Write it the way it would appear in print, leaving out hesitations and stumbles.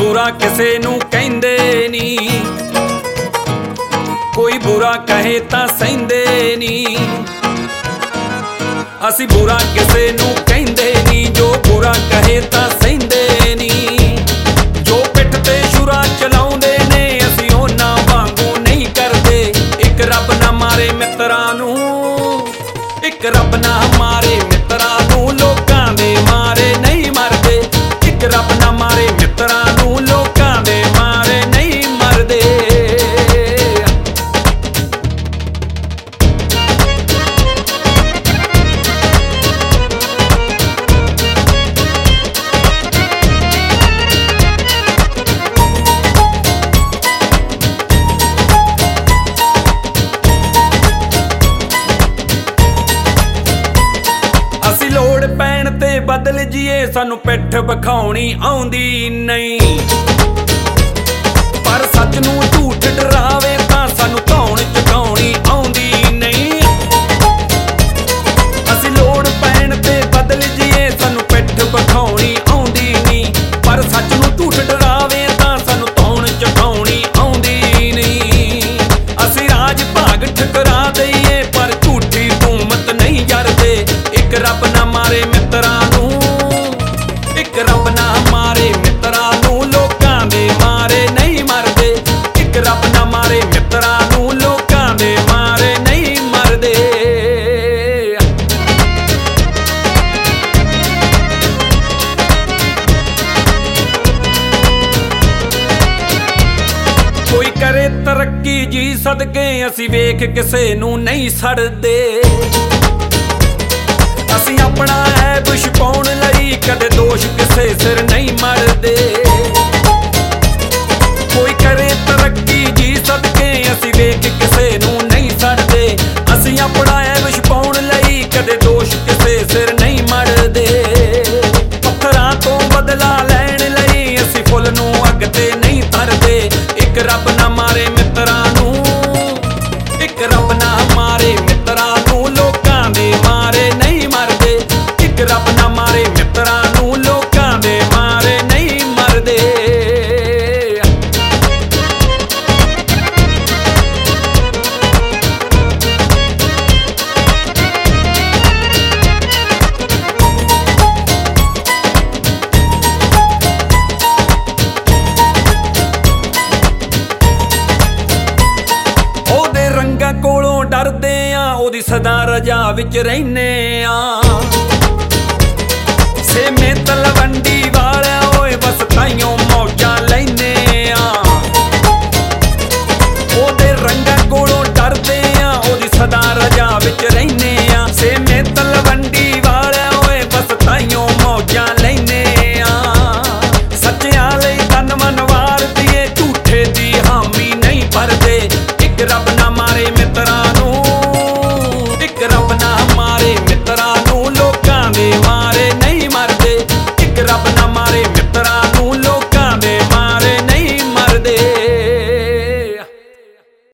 बुरा किसे नू कहंदे नी, कोई बुरा कहे तां सहिंदे नी। असी बुरा किसे नू कहंदे नी, जो बुरा कहे तां सहिंदे नी। जो पिठ ते छुरा चलाउंदे ने असी उन्हां वांगू नहीं करदे। एक रब ना मारे मित्रां नू, एक रब ना मारे मित्रां नू, लोकां दे मारे नहीं मरदे। एक रब ना मारे मित्रां नू, लोकां दे मारे नहीं मरदे। असी लोड़ पैण ते बदल जीए, सानू पिठ विखाउणी आउंदी नहीं। पर सच नू झूठ डरावे तां सानू धौण चुकाउणी आउंदी नहीं। असी लोड़ पैण ते बदल जीए, सानू पिठ विखाउणी आउंदी नहीं। पर सच नू झूठ डरावे तां सानू धौण चुकाउणी आउंदी नहीं। असी राज भाग ठकरा दईए, पर झूठी हुकूमत नहीं जरदे। एक रब ना मारे मित्रां नू, एक रब ना मारे मित्रां नू, लोकां दे मारे नहीं मरदे। एक रब ना मारे मित्रां नू, लोकां दे मारे नहीं मरदे। कोई करे तरक्की जी सदके, असी वेख किसे नू नहीं सड़दे। असी अपना ऐब छुपाउण लई कदे दोष किसे सिर नहीं मरदे। कोई करे तरक्की जी सदके, असी वेख किसे नू नहीं सड़दे। असी अपना ऐब छुपाउण लई कदे दोष किसे सिर नहीं मरदे। पत्थरां तो बदला लैण लई असी फुल नू अग ते नहीं तरदे। एक रब ना मारे मित्रां नू, एक रब ना मारे मित्रां नू, लोकां दे मारे नहीं मरदे। एक रब ना मारे मित्रां नू, लोकां दे मारे नहीं मरदे। ओहदे रंगां कोलों डरदे आ, ओहदी सदा रजा विच रहिने आ। सेमे तलवंडी वालिया ओए बस ताइयों